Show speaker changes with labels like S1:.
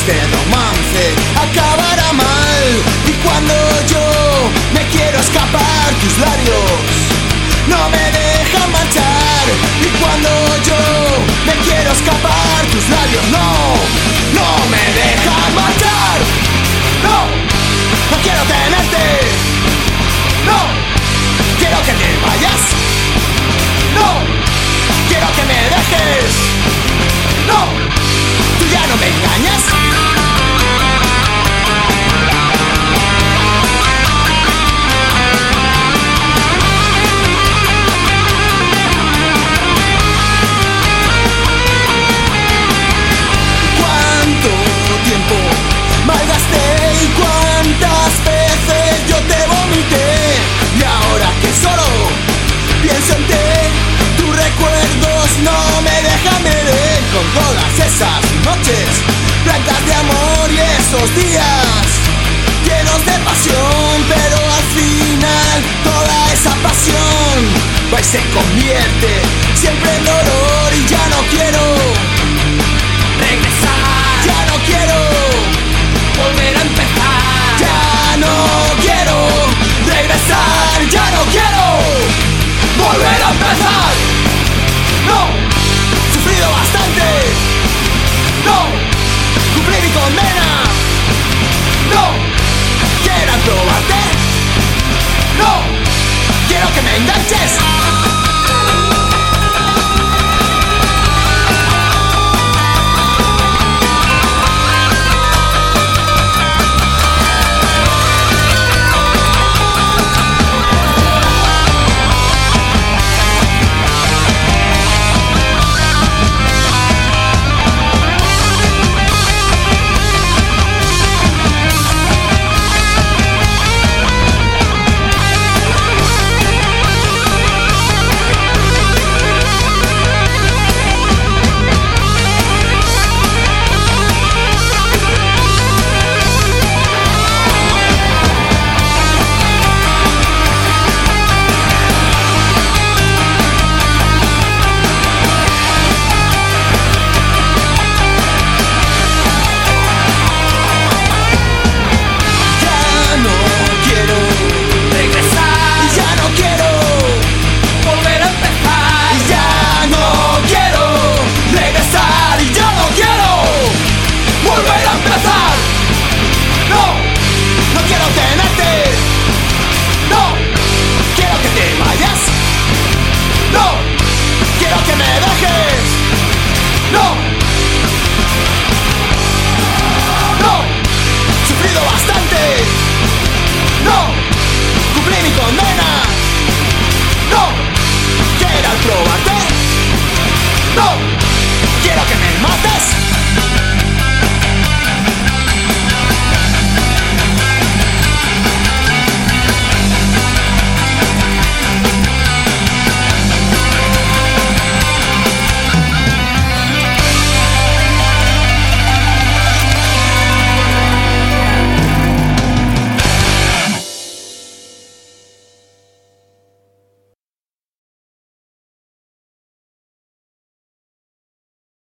S1: este romance acabará mal. Y cuando yo me quiero escapar, tus labios no me dejan marchar. Y cuando yo me quiero escapar, tus labios no me dejan marchar. No quiero tenerte, no quiero que te vayas, no quiero que me dejes, no, tú ya no me engañas. Malgasté y cuántas veces yo te vomité. Y ahora que solo pienso en ti, tus recuerdos no me dejan beber. Con todas esas noches blancas de amor y esos días llenos de pasión, pero al final toda esa pasión va y se convierte siempre en dolor. Y ya no quiero regresar, ya no quiero volver a empezar, ya no quiero regresar, ya no quiero volver a empezar. No, sufrido bastante, no, cumplí mi condena, no, quiero probarte, no, quiero que me enganches.